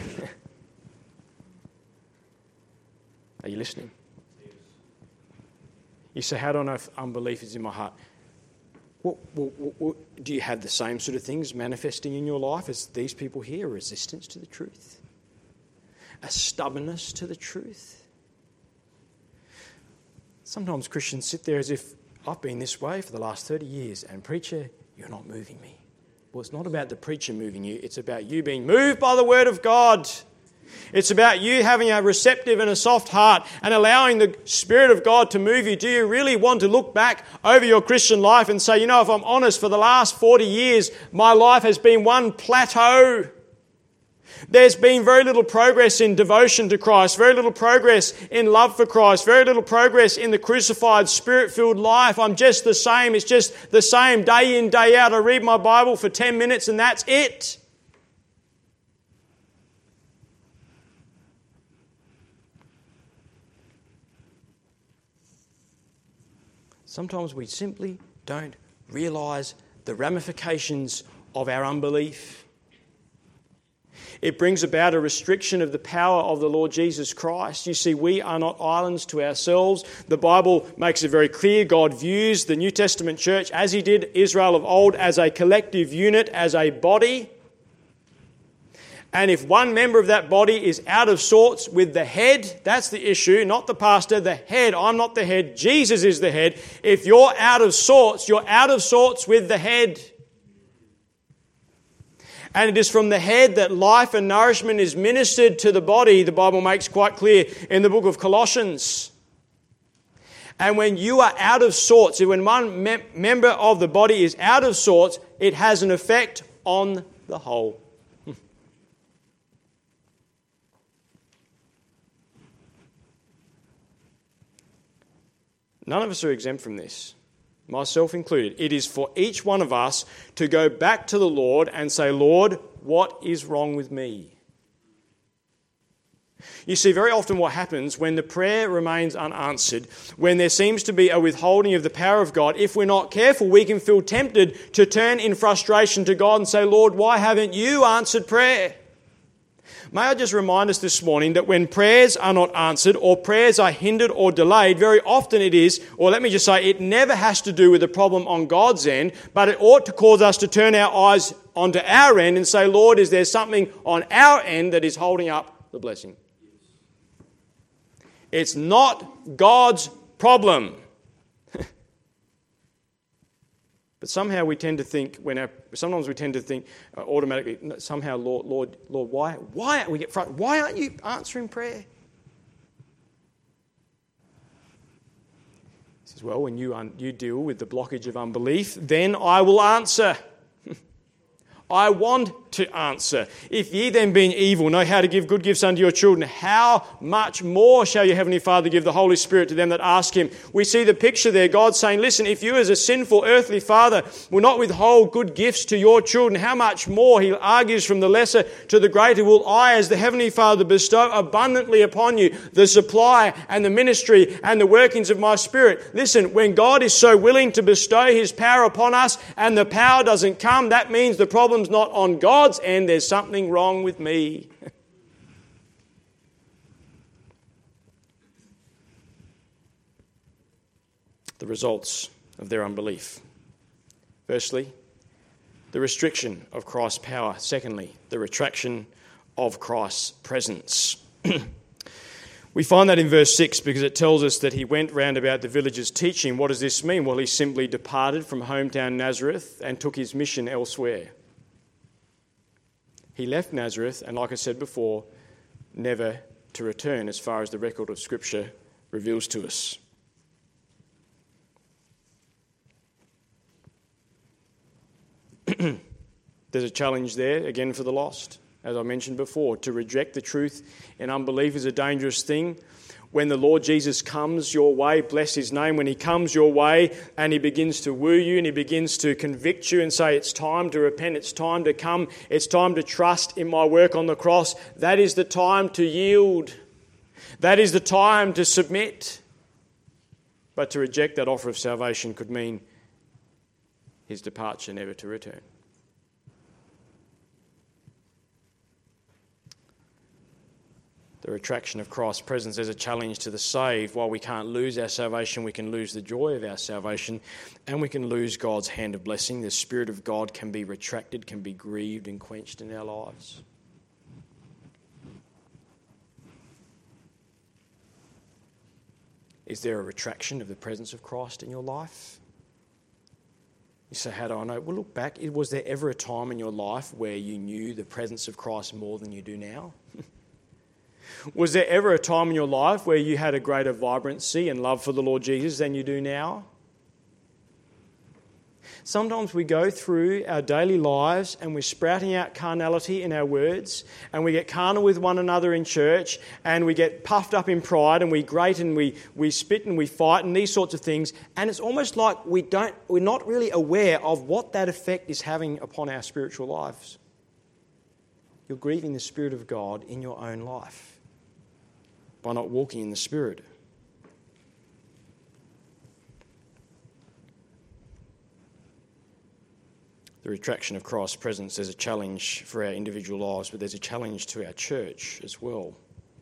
Are you listening? You say, how do I know if unbelief is in my heart? Well, well, well, well, do you have the same sort of things manifesting in your life as these people here? A resistance to the truth? A stubbornness to the truth? Sometimes Christians sit there as if, I've been this way for the last thirty years, and preacher, you're not moving me. Well, it's not about the preacher moving you. It's about you being moved by the Word of God. It's about you having a receptive and a soft heart and allowing the Spirit of God to move you. Do you really want to look back over your Christian life and say, you know, if I'm honest, for the last forty years, my life has been one plateau. There's been very little progress in devotion to Christ, very little progress in love for Christ, very little progress in the crucified, Spirit-filled life. I'm just the same. It's just the same day in, day out. I read my Bible for ten minutes and that's it. Sometimes we simply don't realise the ramifications of our unbelief. It brings about a restriction of the power of the Lord Jesus Christ. You see, we are not islands to ourselves. The Bible makes it very clear. God views the New Testament church, as he did Israel of old, as a collective unit, as a body. And if one member of that body is out of sorts with the head, that's the issue, not the pastor, the head. I'm not the head, Jesus is the head. If you're out of sorts, you're out of sorts with the head. And it is from the head that life and nourishment is ministered to the body, the Bible makes quite clear in the book of Colossians. And when you are out of sorts, when one mem- member of the body is out of sorts, it has an effect on the whole. None of us are exempt from this, myself included. It is for each one of us to go back to the Lord and say, Lord, what is wrong with me? You see, very often what happens when the prayer remains unanswered, when there seems to be a withholding of the power of God, if we're not careful, we can feel tempted to turn in frustration to God and say, Lord, why haven't you answered prayer? May I just remind us this morning that when prayers are not answered or prayers are hindered or delayed, very often it is, or let me just say, it never has to do with a problem on God's end, but it ought to cause us to turn our eyes onto our end and say, Lord, is there something on our end that is holding up the blessing? It's not God's problem. But somehow we tend to think, when our, sometimes we tend to think uh, automatically, somehow, Lord, Lord, Lord, why, why we get frustrated? Why aren't you answering prayer? He says, well, when you un, you deal with the blockage of unbelief, then I will answer. I want to answer. If ye then being evil know how to give good gifts unto your children, how much more shall your heavenly Father give the Holy Spirit to them that ask him? We see the picture there, God saying, listen, if you as a sinful earthly father will not withhold good gifts to your children, how much more, he argues, from the lesser to the greater, will I as the heavenly Father bestow abundantly upon you the supply and the ministry and the workings of my Spirit. Listen, when God is so willing to bestow his power upon us and the power doesn't come, that means the problem's not on God's end, there's something wrong with me. The results of their unbelief. Firstly, the restriction of Christ's power. Secondly, the retraction of Christ's presence. We find that in verse six because it tells us that he went round about the villages teaching. What does this mean? Well, he simply departed from hometown Nazareth and took his mission elsewhere. He left Nazareth, and like I said before, never to return, as far as the record of Scripture reveals to us. There's a challenge there, again, for the lost. As I mentioned before, to reject the truth in unbelief is a dangerous thing. When the Lord Jesus comes your way, bless his name, when he comes your way and he begins to woo you and he begins to convict you and say, it's time to repent, it's time to come, it's time to trust in my work on the cross, that is the time to yield. That is the time to submit. But to reject that offer of salvation could mean his departure, never to return. The retraction of Christ's presence is a challenge to the saved. While we can't lose our salvation, we can lose the joy of our salvation, and we can lose God's hand of blessing. The Spirit of God can be retracted, can be grieved and quenched in our lives. Is there a retraction of the presence of Christ in your life? You say, how do I know? Well, look back. Was there ever a time in your life where you knew the presence of Christ more than you do now? Was there ever a time in your life where you had a greater vibrancy and love for the Lord Jesus than you do now? Sometimes we go through our daily lives and we're sprouting out carnality in our words, and we get carnal with one another in church, and we get puffed up in pride, and we grate and we, we spit and we fight and these sorts of things, and it's almost like we don't, we're not really aware of what that effect is having upon our spiritual lives. You're grieving the Spirit of God in your own life by not walking in the Spirit. The retraction of Christ's presence is a challenge for our individual lives, but there's a challenge to our church as well.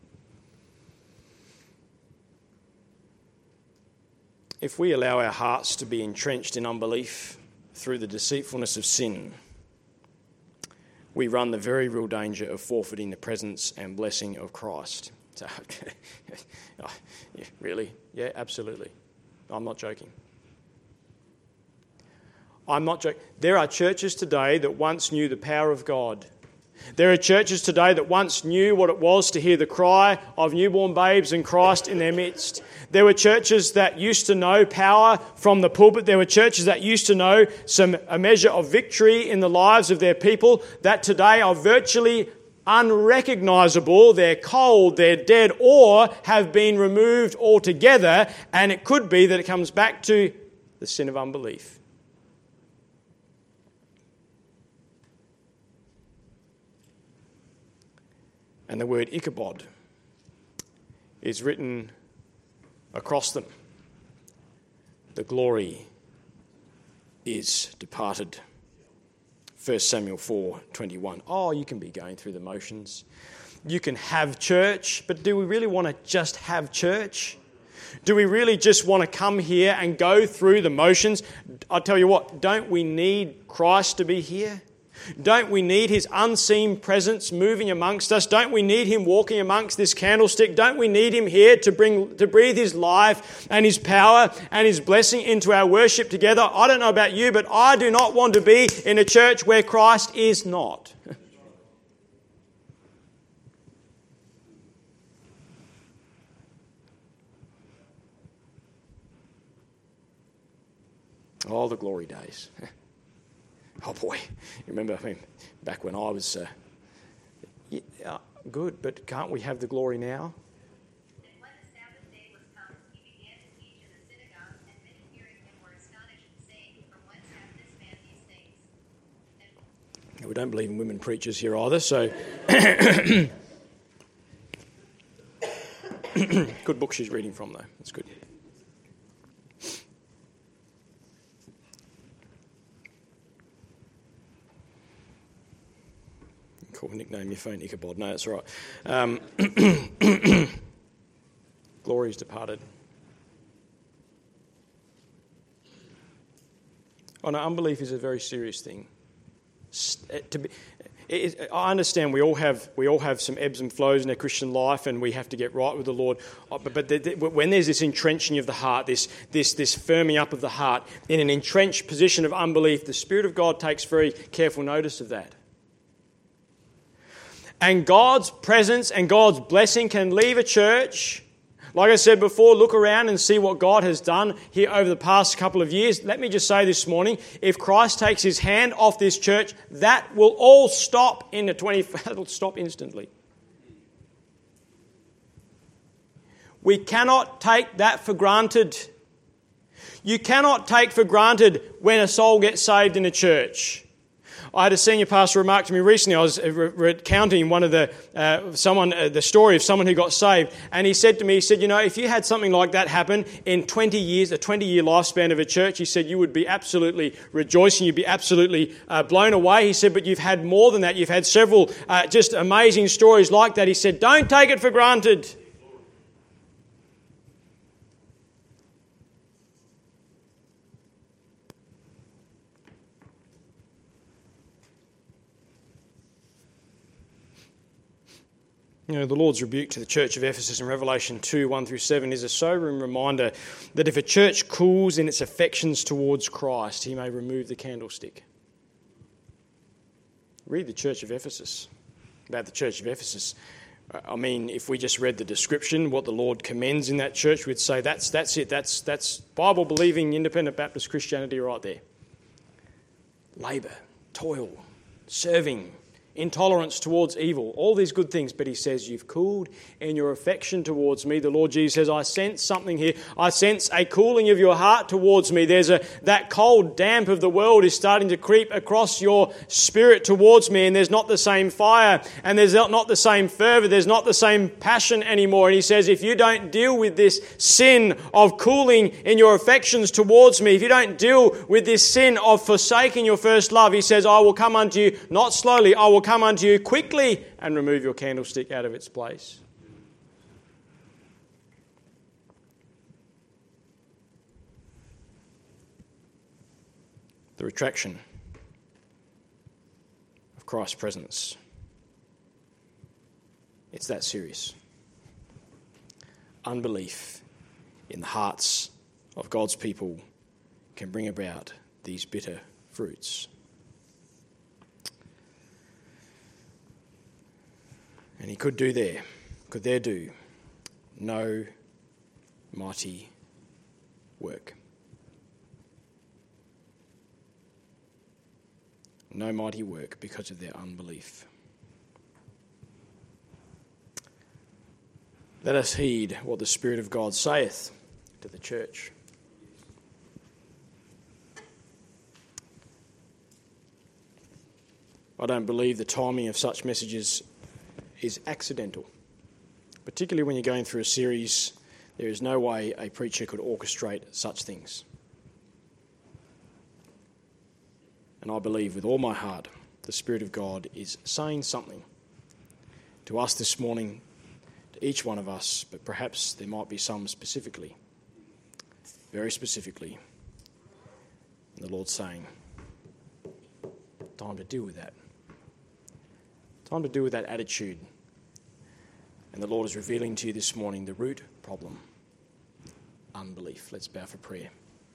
If we allow our hearts to be entrenched in unbelief through the deceitfulness of sin, we run the very real danger of forfeiting the presence and blessing of Christ. So, oh, yeah, really? Yeah, absolutely. I'm not joking. I'm not joking. There are churches today that once knew the power of God. There are churches today that once knew what it was to hear the cry of newborn babes in Christ in their midst. There were churches that used to know power from the pulpit. There were churches that used to know some a measure of victory in the lives of their people that today are virtually unrecognizable, they're cold, they're dead, or have been removed altogether, and it could be that it comes back to the sin of unbelief. And the word Ichabod is written across them. The glory is departed. First Samuel four twenty-one. Oh, you can be going through the motions. You can have church, but do we really want to just have church? Do we really just want to come here and go through the motions? I tell you what, don't we need Christ to be here? Don't we need his unseen presence moving amongst us? Don't we need him walking amongst this candlestick? Don't we need him here to bring to breathe his life and his power and his blessing into our worship together? I don't know about you, but I do not want to be in a church where Christ is not. Oh, the glory days. Oh boy, you remember, I mean, back when I was uh, yeah, good, but can't we have the glory now? And when the Sabbath day was come, he began to teach in the synagogue, and many hearing him were astonished, saying, From whence hath this man these things? And we don't believe in women preachers here either, so good book she's reading from though, that's good. Cool, nickname your phone Ichabod. No, that's all right. Um, glory's departed. Oh no, unbelief is a very serious thing. To be, it, it, I understand we all have we all have some ebbs and flows in our Christian life, and we have to get right with the Lord. But, but the, the, when there's this entrenching of the heart, this this this firming up of the heart in an entrenched position of unbelief, the Spirit of God takes very careful notice of that. And God's presence and God's blessing can leave a church. Like I said before, look around and see what God has done here over the past couple of years. Let me just say this morning, if Christ takes his hand off this church, that will all stop in the twenty. It'll stop instantly. We cannot take that for granted. You cannot take for granted when a soul gets saved in a church. I had a senior pastor remark to me recently. I was recounting one of the uh, someone uh, the story of someone who got saved, and he said to me, he said, you know, if you had something like that happen in twenty years, a twenty-year lifespan of a church, he said, you would be absolutely rejoicing, you'd be absolutely uh, blown away. He said, but you've had more than that. You've had several uh, just amazing stories like that. He said, don't take it for granted. You know, the Lord's rebuke to the church of Ephesus in Revelation two, one through seven is a sobering reminder that if a church cools in its affections towards Christ, he may remove the candlestick. Read the church of Ephesus, about the church of Ephesus. I mean, if we just read the description, what the Lord commends in that church, we'd say that's that's it. That's that's Bible-believing independent Baptist Christianity right there. Labour, toil, serving, intolerance towards evil, all these good things. But he says, you've cooled in your affection towards me. The Lord Jesus says, I sense something here. I sense a cooling of your heart towards me. There's a that cold damp of the world is starting to creep across your spirit towards me, and there's not the same fire, and there's not the same fervour, there's not the same passion anymore. And he says, if you don't deal with this sin of cooling in your affections towards me, if you don't deal with this sin of forsaking your first love, he says, I will come unto you, not slowly, I will come unto you quickly and remove your candlestick out of its place. The retraction of Christ's presence. It's that serious. Unbelief in the hearts of God's people can bring about these bitter fruits. And he could do there, could there do no mighty work. No mighty work because of their unbelief. Let us heed what the Spirit of God saith to the church. I don't believe the timing of such messages is accidental. Particularly when you're going through a series, there is no way a preacher could orchestrate such things. And I believe with all my heart the Spirit of God is saying something to us this morning, to each one of us, but perhaps there might be some specifically, very specifically. And the Lord's saying, time to deal with that. Time to deal with that attitude. And the Lord is revealing to you this morning the root problem, unbelief. Let's bow for prayer.